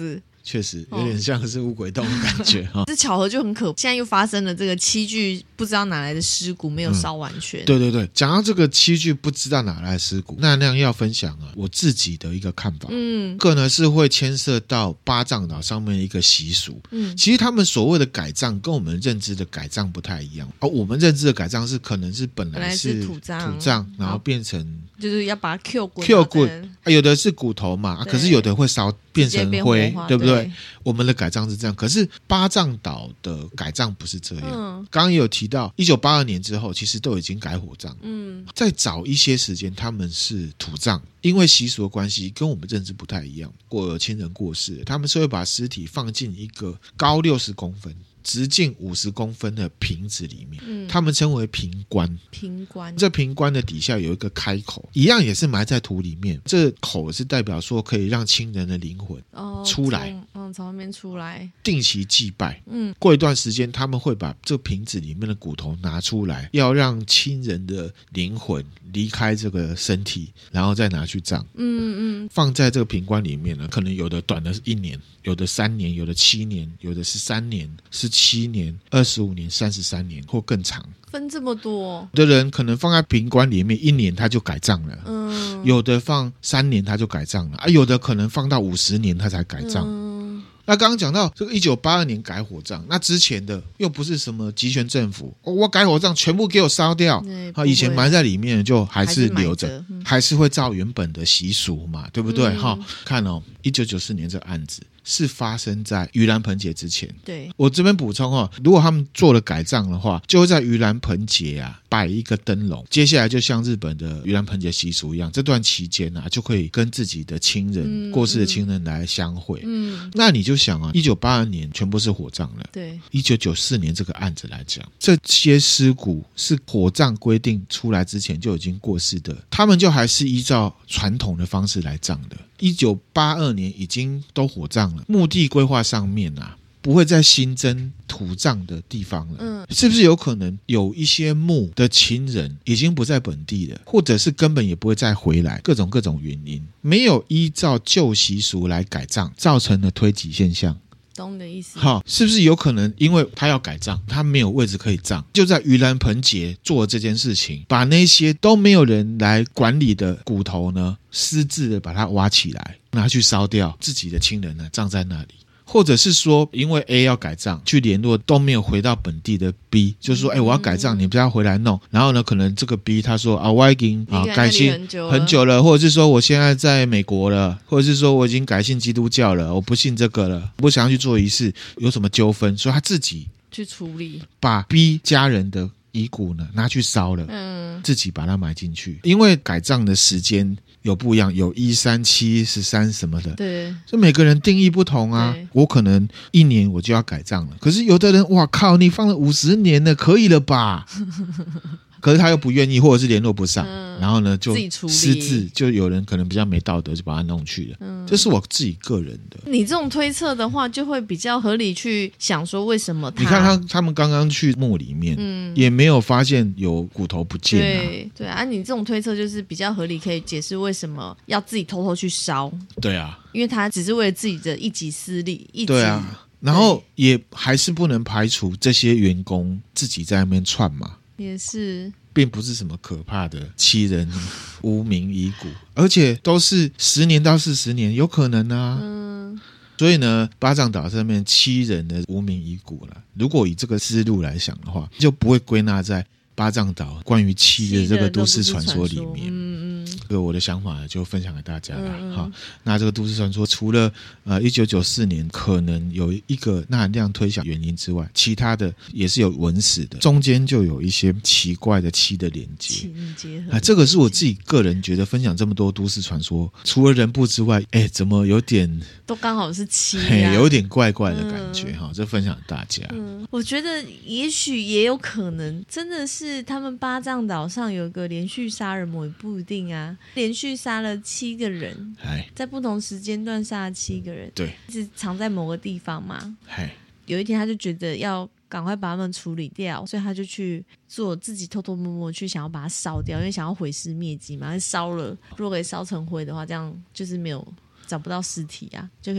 A: 确实有点像是乌鬼洞的感觉
B: 这巧合就很可怕，现在又发生了这个7具不知道哪来的尸骨没有烧完全。
A: 对对对，讲到这个7具不知道哪来的尸骨，那亮要分享我自己的一个看法。这个呢是会牵涉到八丈岛上面一个习俗。其实他们所谓的改葬跟我们认知的改葬不太一样。我们认知的改葬是可能是本来是土葬，然后变成
B: 就是要把它 Q
A: 滚，有的是骨头嘛，可是有的会烧变成灰，对不对？我们的改葬是这样，可是八丈岛的改葬不是这样。刚刚也有提到1982年之后其实都已经改火葬。再早一些时间他们是土葬，因为习俗的关系跟我们认知不太一样。我有亲人过世，他们是会把尸体放进一个高60公分直径50公分的瓶子里面，他们称为瓶棺。这瓶棺的底下有一个开口，一样也是埋在土里面，这口是代表说可以让亲人的灵魂出来，
B: 从外面出来，
A: 定期祭拜。过一段时间他们会把这瓶子里面的骨头拿出来，要让亲人的灵魂离开这个身体，然后再拿去葬。放在这个瓶棺里面呢，可能有的短的是1年，有的3年，有的7年，有的是3年17年25年33年或更长，
B: 分这么多。
A: 有的人可能放在瓶棺里面1年他就改葬了，有的放3年他就改葬了，有的可能放到50年他才改葬。那刚刚讲到这个1982年改火葬，那之前的又不是什么集权政府，我改火葬全部给我烧掉，以前埋在里面就还是留着，还是会照原本的习俗嘛，对不对？看1994年这个案子是发生在盂兰盆节之前。对，我这边补充如果他们做了改葬的话，就会在盂兰盆节摆一个灯笼，接下来就像日本的盂兰盆节习俗一样，这段期间就可以跟自己的亲人过世的亲人来相会。那你就想1982年全部是火葬了，对，1994年这个案子来讲，这些尸骨是火葬规定出来之前就已经过世的，他们就还是依照传统的方式来葬的。1982年已经都火葬了，墓地规划上面不会再新增土葬的地方了。是不是有可能有一些墓的亲人已经不在本地了，或者是根本也不会再回来，各种原因没有依照旧习俗来改葬，造成了推挤现象。
B: 懂你的意思。
A: 是不是有可能因为他要改葬，他没有位置可以葬，就在盂兰盆节做这件事情，把那些都没有人来管理的骨头呢，私自的把它挖起来拿去烧掉，自己的亲人呢葬在那里。或者是说因为 A 要改葬去联络都没有回到本地的 B， 就是说我要改葬，你不要回来弄。然后呢可能这个 B 他说我已经改信很久了，或者是说我现在在美国了，或者是说我已经改信基督教了，我不信这个了，不想要去做仪式，有什么纠纷，所以他自己
B: 去处理，把
A: B 家人的遗骨呢拿去烧了，自己把它埋进去。因为改葬的时间有不一样，有1、3、7、13什么的，对，所以每个人定义不同我可能1年我就要改葬了，可是有的人哇靠，你放了50年了，可以了吧？可是他又不愿意，或者是联络不上，然后呢就私自，就有人可能比较没道德就把他弄去了。这是我自己个人的。
B: 你这种推测的话就会比较合理，去想说为什么
A: 你看他们刚刚去墓里面也没有发现有骨头不见
B: 对你这种推测就是比较合理，可以解释为什么要自己偷偷去烧。
A: 对啊，
B: 因为他只是为了自己的一己私利。
A: 对啊，然后也还是不能排除这些员工自己在那边串嘛，
B: 也是，
A: 并不是什么可怕的欺人无名遗骨，而且都是10年到40年，有可能所以呢，八丈岛上面欺人的无名遗骨了，如果以这个思路来想的话，就不会归纳在八丈岛关于欺的这个都市传说里面。这个我的想法就分享给大家了。那这个都市传说除了1994年可能有一个钠含量推想原因之外，其他的也是有文史的，中间就有一些奇怪的气的连接。这个是我自己个人觉得分享这么多都市传说，除了人部之外，怎么有点
B: 都刚好是气
A: 有点怪怪的感觉。这分享给大家。
B: 我觉得也许也有可能真的是他们八丈岛上有个连续杀人魔，也不一定啊，连续杀了7个人，在不同时间段杀了7个人，对，是藏在某个地方嘛。有一天他就觉得要赶快把他们处理掉，所以他就去做自己偷偷摸摸去想要把它烧掉，因为想要毁尸灭迹嘛。烧了如果可以烧成灰的话，这样就是没有找不到尸体啊，就可以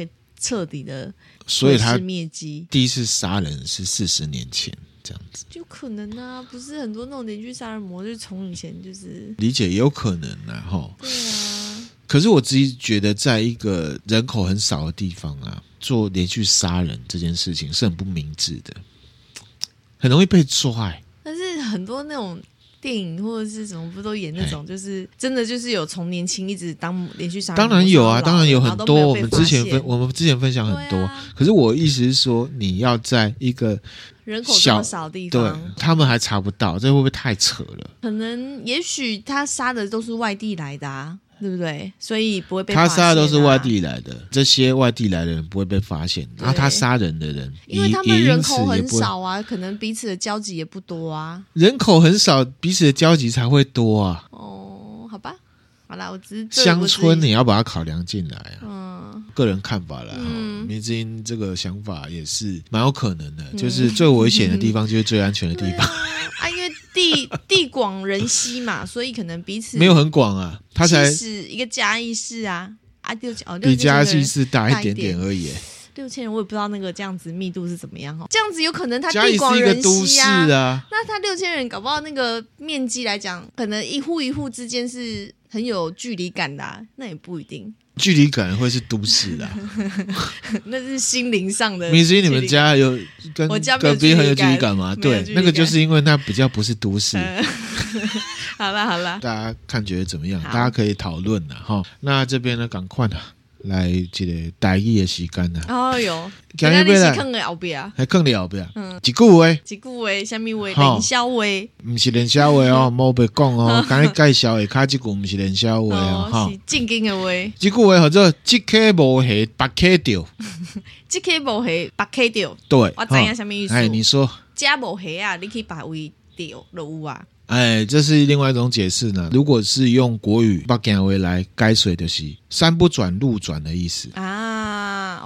B: 彻底的
A: 所以他
B: 灭迹。
A: 第一次杀人是40年前这样子，
B: 就可能啊，不是很多那种连续杀人魔就是从以前就是
A: 理解也有可能啊齁。
B: 对啊，
A: 可是我自己觉得在一个人口很少的地方啊，做连续杀人这件事情是很不明智的，很容易被抓
B: 但是很多那种电影或者是什么不都演那种就是真的就是有从年轻一直当连续杀人魔。
A: 当然有啊，当然有很多，我们之前分享很多、
B: 啊、
A: 可是我意思是说你要在一个
B: 人口这么少的地方，
A: 对，他们还查不到，这会不会太扯了？
B: 可能也许他杀的都是外地来的啊，对不对？所以不会被发现、啊、
A: 他杀的都是外地来的，这些外地来的人不会被发现，然后他杀人的人
B: 因为他们人口很少啊，可能彼此的交集也不多啊。
A: 人口很少，彼此的交集才会多啊。
B: 哦，好吧，好啦，我只是
A: 乡村你要把它考量进来
B: 啊。
A: 个人看法啦。明志英这个想法也是蛮有可能的，就是最危险的地方就是最安全的地方。
B: 啊，因为地广人稀嘛，所以可能彼此
A: 没有很广啊，他才
B: 一个嘉义市啊，
A: 比嘉义市大一点点而已。
B: 6000人，我也不知道那个这样子密度是怎么样哦。这样子有可能他
A: 地广人稀啊，
B: 那他6000人搞不好那个面积来讲，可能一户一户之间是很有距离感的、啊，那也不一定。
A: 距离感会是都市的、
B: 那是心灵上的。
A: 明星，你们家有跟隔壁很有距离感吗？对，那个就是因为那比较不是都市。
B: 好了，
A: 大家看觉得怎么样？大家可以讨论了哈。那这边呢，赶快啊！来这个台语的时间啊！
B: 哦哟，今天你是放在后边，
A: 还放在后边。一句话，
B: 什么话？冷笑话？
A: 不是冷笑话哦，莫别讲哦。刚才介绍的卡这句不是冷笑话哦，
B: 哈，是正经的话。
A: 这句话叫做“一颗无下八颗掉”，
B: 一颗无下八颗掉。
A: 对，
B: 我知影什么意思？
A: 哎，你说，
B: 家无下啊，你去别位掉就有啊。
A: 哎，这是另外一种解释呢。如果是用国语把讲回来改水的是山不转路转的意思
B: 啊。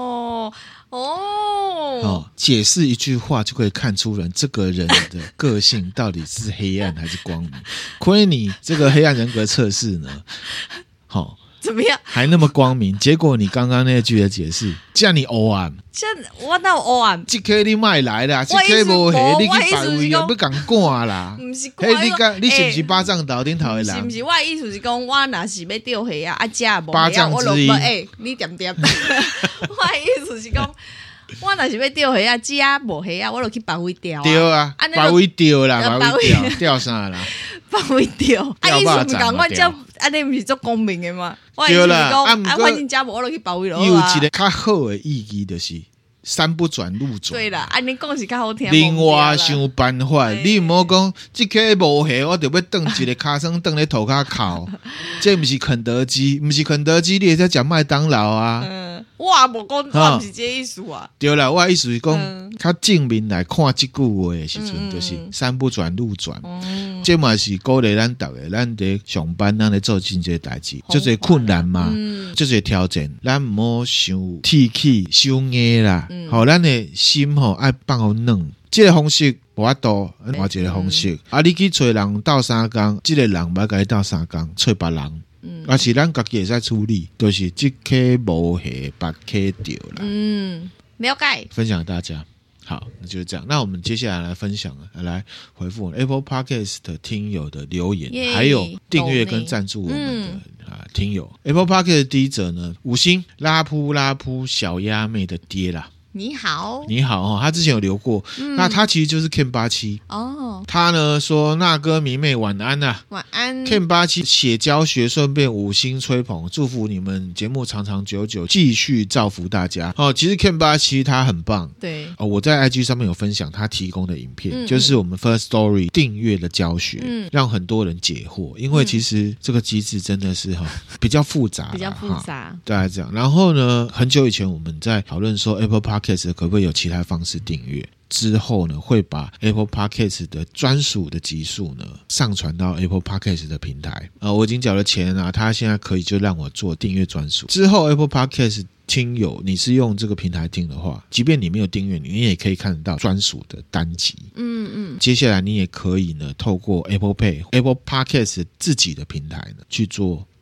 A: 解释一句话就可以看出人这个人的个性到底是黑暗还是光明。亏你这个黑暗人格测试呢，
B: 怎么样？
A: 还那么光明，结果你刚刚那句的解释，叫你黑暗。
B: 我哪有黑暗？
A: 这颗你卖来啦，这颗无下，你去别位啊，不敢赶啦。
B: 不是，
A: 你是不是巴掌头顶头的人？
B: 是不是？我的意思是讲，我若是要钓虾啊，家无
A: 巴掌之音。
B: 你点。我的意思是讲，我若是要钓虾啊，家无虾啊，我就去别位钓。
A: 钓啊，别位钓啦，别位钓啥啦？
B: 别位钓。意思不讲，我这安尼不是做公平的吗？
A: 对啦，
B: 反正家无我就去别位咯。
A: 有一个较好的意义就是山不转路转。
B: 对啦，安尼讲是较好听。
A: 另外想办法，你唔好讲这颗无下，我就要蹬一个卡生蹬在头壳靠。这不是肯德基，不是肯德基，你也在讲麦当劳啊。
B: 我无讲，我不是这意思啊。
A: 对啦，我的意思是讲，较正面来看这句话的时阵，就是山不转路转。这嘛是鼓励咱大家，咱在上班，咱在做真侪代志，就是困难嘛，就是挑战，咱唔好想提起、想硬啦。咱的心爱放好冷。这个方式无法度，换一个方式。你去找人斗3工，这个人不要跟你斗3工，找别人。是咱自己会使处理，就是一颗无下，八颗掉啦。
B: 了解。
A: 分享给大家。好，那就是这样。那我们接下来分享，来回复我们 Apple Podcast 的听友的留言，还有订阅跟赞助我们的听友。Apple Podcast 第一则呢，5星拉扑小鸭妹的爹啦。
B: 你好
A: 他之前有留过，那他其实就是 Ken87 哦。他呢说，那哥迷妹晚安啊，
B: 晚安。
A: Ken87 写教学顺便5星吹捧，祝福你们节目长长久久，继续造福大家。其实 Ken87 他很棒，
B: 对
A: 我在 IG 上面有分享他提供的影片，就是我们 First Story 订阅的教学，让很多人解惑。因为其实这个机制真的是比较复杂，大概这样。然后呢，很久以前我们在讨论说 Apple Podcast可不可以有其他方式订阅，之后呢会把 Apple Podcast 的专属的集数呢上传到 Apple Podcast 的平台。我已经缴了钱啊，他现在可以就让我做订阅专属。之后 Apple Podcast 听友你是用这个平台听的话，即便你没有订阅，你也可以看得到专属的单集。接下来你也可以呢透过 Apple Pay、Apple Podcast 自己的平台呢去做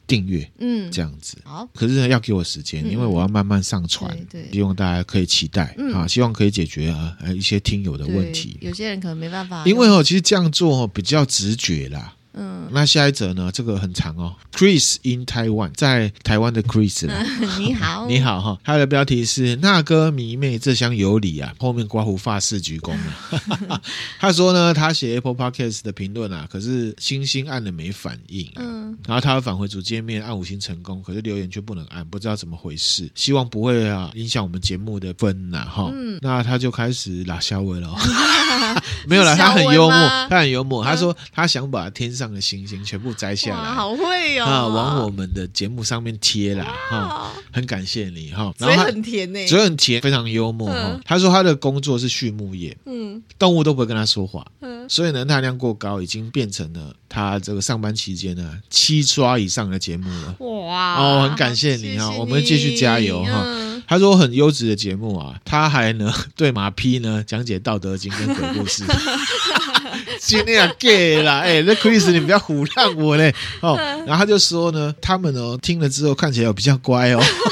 A: 订阅，这样子。好，可是呢要给我时间，因为我要慢慢上传，希望大家可以期待希望可以解决一些听友的问题。
B: 有些人可能没办法，
A: 因为其实这样做比较直觉啦。那下一则呢？这个很长Chris in Taiwan， 在台湾的 Chris
B: 你好，
A: 你好他的标题是那哥迷妹这厢有礼啊，后面刮胡发式鞠躬了。他说呢，他写 Apple Podcast 的评论可是星星按了没反应然后他要返回主界面按5星成功，可是留言却不能按，不知道怎么回事，希望不会影响我们节目的分那他就开始拉小尾了没有啦，他很幽默，他说他想把天上的星星全部摘下来，
B: 好会
A: 往我们的节目上面贴啦很感谢你
B: 嘴很甜
A: 嘴很甜，非常幽默他说他的工作是畜牧业动物都不会跟他说话所以呢含量过高，已经变成了他这个上班期间呢7刷以上的节目了。哇很感谢你我们继续加油他说很优质的节目他还呢对马匹呢讲解道德经跟鬼故事今天gay 啦那 Chris 你不要唬烂我嘞然后他就说呢他们听了之后看起来比较乖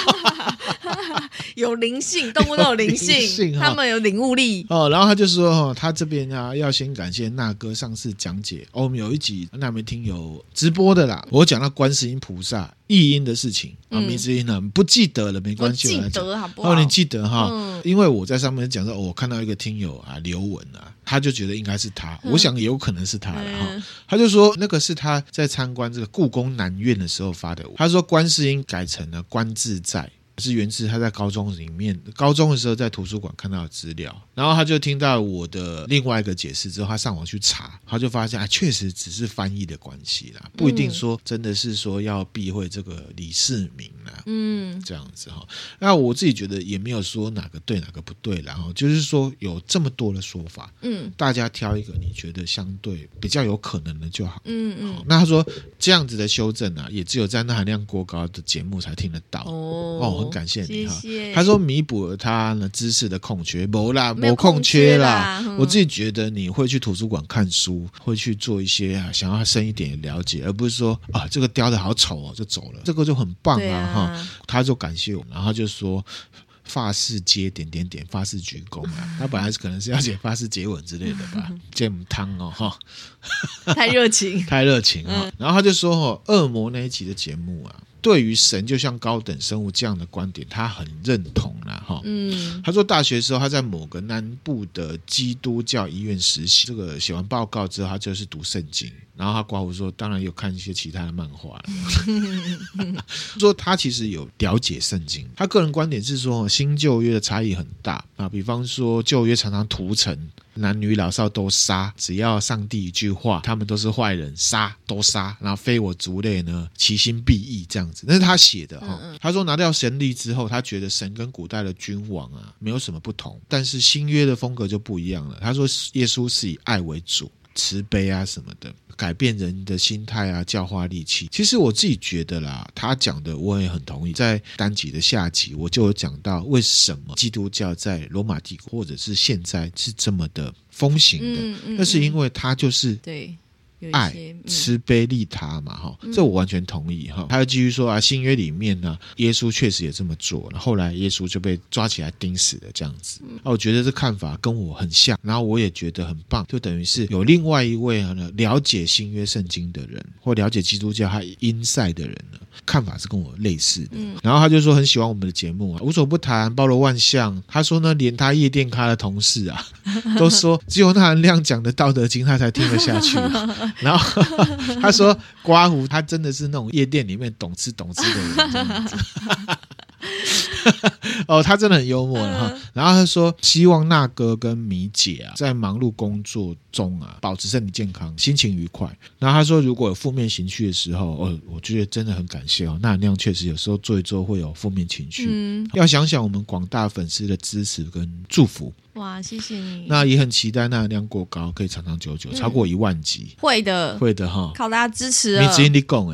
B: 有灵性，动物都有灵性他们有领悟力
A: 然后他就说他这边要先感谢那哥上次讲解我们有一集那边听有直播的啦，我讲到观世音菩萨译音的事情迷之音不记得了没关系，
B: 我记得好不好
A: 你记得因为我在上面讲说我看到一个听友留文他就觉得应该是他我想也有可能是他了他就说那个是他在参观这个故宫南院的时候发的，他说观世音改成了观自在，是源自他在高中的时候在图书馆看到的资料，然后他就听到我的另外一个解释之后，他上网去查，他就发现确实只是翻译的关系啦，不一定说真的是说要避讳这个李世民啦这样子那我自己觉得也没有说哪个对哪个不对啦就是说有这么多的说法大家挑一个你觉得相对比较有可能的就好那他说这样子的修正也只有在那含量过高的节目才听得到很感谢你
B: 谢谢
A: 他说弥补了他呢知识的空缺，没空缺啦我自己觉得你会去图书馆看书，会去做一些想要深一点的了解，而不是说这个雕的好丑就走了，这个就很棒他就感谢我，然后就说发式接点发式鞠躬他本来可能是要写发式接吻之类的吧这么汤
B: 太热情
A: 然后他就说恶魔那一集的节目对于神就像高等生物这样的观点他很认同啦他说大学的时候他在某个南部的基督教医院实习，这个写完报告之后他就是读圣经，然后他刮胡说当然有看一些其他的漫画说他其实有了解圣经，他个人观点是说新旧约的差异很大比方说旧约常常屠城，男女老少都杀，只要上帝一句话他们都是坏人，杀都杀，然后非我族类呢其心必异这样子，那是他写的他说拿掉神力之后，他觉得神跟古代的君王没有什么不同，但是新约的风格就不一样了，他说耶稣是以爱为主，慈悲什么的，改变人的心态教化戾气。其实我自己觉得啦，他讲的我也很同意，在单集的下集我就有讲到为什么基督教在罗马帝国或者是现在是这么的风行的那是因为他就是
B: 对
A: 爱慈悲利他嘛这我完全同意他又继续说新约里面呢耶稣确实也这么做，后来耶稣就被抓起来钉死了这样子我觉得这看法跟我很像，然后我也觉得很棒，就等于是有另外一位了解新约圣经的人或了解基督教他insight的人看法是跟我类似的然后他就说很喜欢我们的节目无所不谈包罗万象，他说呢连他夜店咖的同事都说只有那含量讲的道德经他才听得下去然后他说刮胡他真的是那种夜店里面懂吃懂吃的人这样子他真的很幽默然后他说希望那哥跟米姐在忙碌工作中保持身体健康，心情愉快。然后他说如果有负面情绪的时候我觉得真的很感谢那含量确实有时候做一做会有负面情绪要想想我们广大粉丝的支持跟祝福。
B: 哇，谢谢你。
A: 那也很期待那含量过高，可以长长久久超过1万集。
B: 会的
A: 靠
B: 大家支持了。
A: 你只你讲的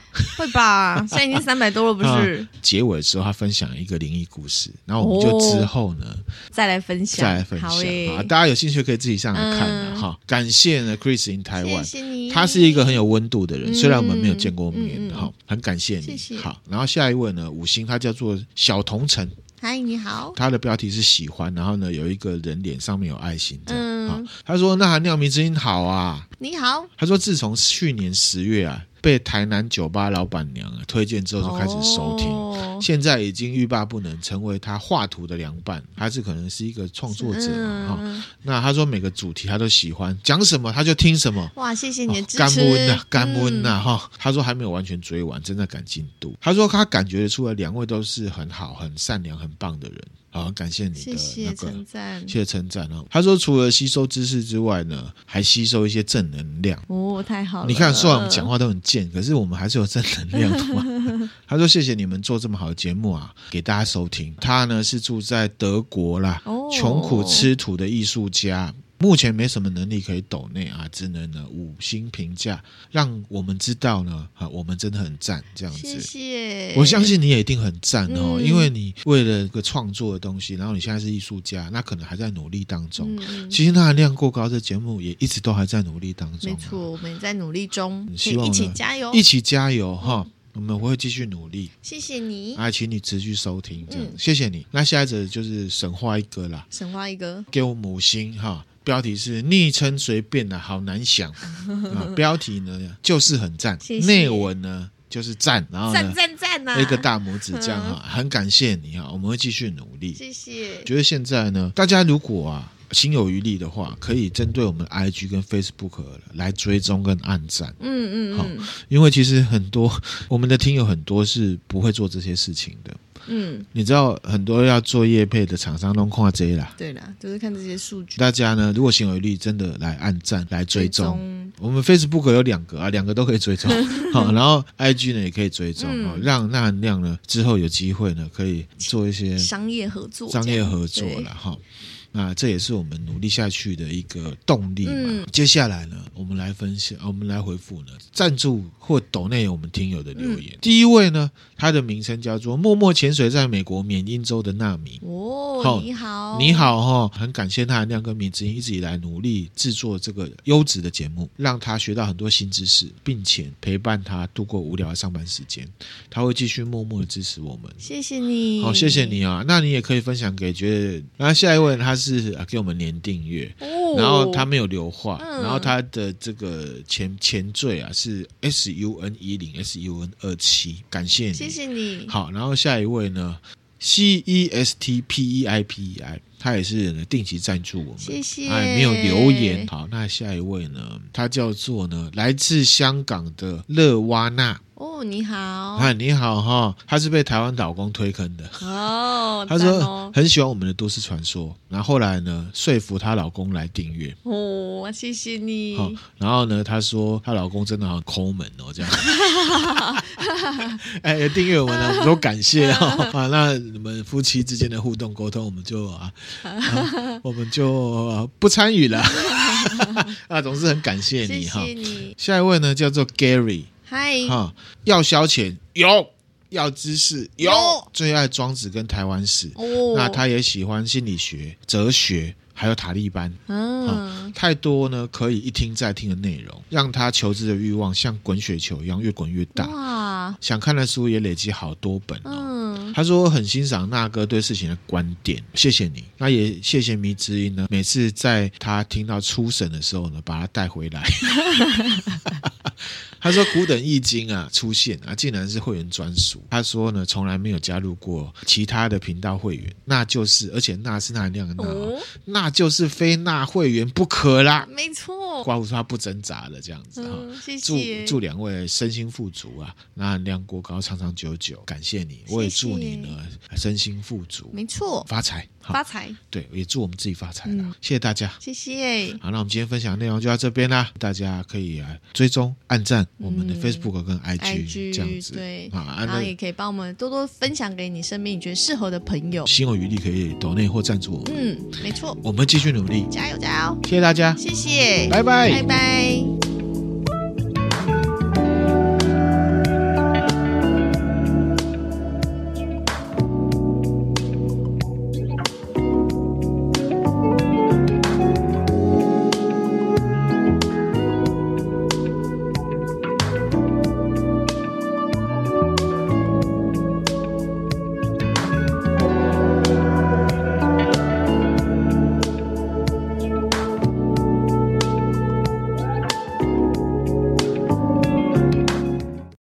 B: 会吧？现在已经300多了，不是？
A: 结尾的时候，他分享一个灵异故事，然后我们就之后呢
B: 再来分享。
A: 好大家有兴趣可以自己上来看了感谢呢 Chris in Taiwan，
B: 谢谢你，
A: 他是一个很有温度的人，虽然我们没有见过面很感谢你。
B: 谢谢。
A: 好，然后下一位呢5星，他叫做小同城。
B: 嗨，你好。
A: 他的标题是喜欢，然后呢有一个人脸上面有爱心这样。他说那含量迷之音好啊。
B: 你好。
A: 他说自从去年10月被台南酒吧老板娘推荐之后就开始收听，现在已经欲罢不能，成为他画图的良伴。他可能是一个创作者那他说每个主题他都喜欢，讲什么他就听什么。
B: 哇，谢谢你的支持。
A: 感恩他说还没有完全追完，正在赶进度。他说他感觉出来2位都是很好、很善良、很棒的人。好，感谢你的
B: 谢谢称赞，
A: 谢谢称赞他说除了吸收知识之外呢，还吸收一些正能量。
B: 太好了！
A: 你看，虽然我们讲话都很贱，可是我们还是有正能量的嘛。他说谢谢你们做这么好的节目给大家收听。他呢是住在德国啦，穷苦吃土的艺术家。目前没什么能力可以抖内只能呢5星评价，让我们知道呢我们真的很赞这样子。
B: 谢谢。
A: 我相信你也一定很赞因为你为了个创作的东西，然后你现在是艺术家，那可能还在努力当中。其实它含量过高，这节目也一直都还在努力当中。
B: 没错，我们也在努力中，
A: 希望
B: 一起加油，
A: 一起加油我们会继续努力。
B: 谢谢你
A: 请你持续收听这样谢谢你。那下一则就是神话一哥啦，
B: 神话一哥
A: 给我5星标题是昵称随便好难想标题呢就是很赞，内文呢就是赞，然后呢赞一个大拇指这样很感谢你我们会继续努力。
B: 谢谢。
A: 觉得现在呢，大家如果心有余力的话，可以针对我们的 IG 跟 Facebook 来追踪跟按赞。因为其实很多我们的听友很多是不会做这些事情的。你知道很多要做业配的厂商都看这啦。
B: 对啦，就是看这些数据。
A: 大家呢，如果心有余力，真的来按赞来追踪。我们 Facebook 有2个2个都可以追踪然后 IG 呢也可以追踪让那含量呢之后有机会呢可以做一些
B: 商业合作
A: 啦那这也是我们努力下去的一个动力嘛。接下来呢，我们来分享，我们来回复呢赞助或抖内我们听友的留言。第一位呢，他的名称叫做默默潜水在美国缅因州的纳米。
B: 你好，
A: 你好很感谢他含量跟迷之音一直以来努力制作这个优质的节目，让他学到很多新知识，并且陪伴他度过无聊的上班时间。他会继续默默的支持我们。
B: 谢谢你。
A: 好，谢谢你那你也可以分享给觉得。那下一位他是给我们年订阅然后他没有留话然后他的这个前缀是 SUN10 SUN27， 感谢你，
B: 谢谢你。
A: 好，然后下一位呢 CESTPEIPEI， 他也是定期赞助我们，
B: 谢谢。
A: 没有留言。好，那下一位呢，他叫做呢来自香港的勒瓦纳。
B: 你好。
A: 你好他是被台湾老公推坑的他说很喜欢我们的都市传说，然后后来呢说服她老公来订阅。
B: 谢谢你。
A: 然后呢她说她老公真的很抠门这样订阅我们呢我们都感谢那你们夫妻之间的互动沟通我们就我们就不参与了总是很感谢你。
B: 谢谢你。
A: 下一位呢叫做 Gary。
B: 嗨，
A: 要消遣有，要知识有，最爱庄子跟台湾史那他也喜欢心理学、哲学还有塔利班太多呢可以一听再听的内容，让他求知的欲望像滚雪球一样越滚越大。想看的书也累积好多本他说很欣赏那哥对事情的观点，谢谢你。那也谢谢迷之音呢，每次在他听到初审的时候呢把他带回来他说古等易经出现竟然是会员专属。他说呢从来没有加入过其他的频道会员，那就是而且那是那量的那就是非那会员不可啦。
B: 没错，
A: 刮胡说他不挣扎了这样子
B: 谢谢。
A: 祝2位身心富足那含量过高长长久久，感谢你。我也祝你呢身心富足，
B: 没错，
A: 发财
B: 发财。
A: 对，也祝我们自己发财啦谢谢大家，
B: 谢谢。
A: 好，那我们今天分享的内容就到这边啦，大家可以追踪按赞我们的 Facebook 跟 IG 这样子。
B: 对，然后也可以帮我们多多分享给你身边你觉得适合的朋友，
A: 心有余力可以抖内或赞助我们。
B: 没错，
A: 我们继续努力，
B: 加油加油。
A: 谢谢大家，
B: 谢谢，
A: 拜拜
B: 拜拜。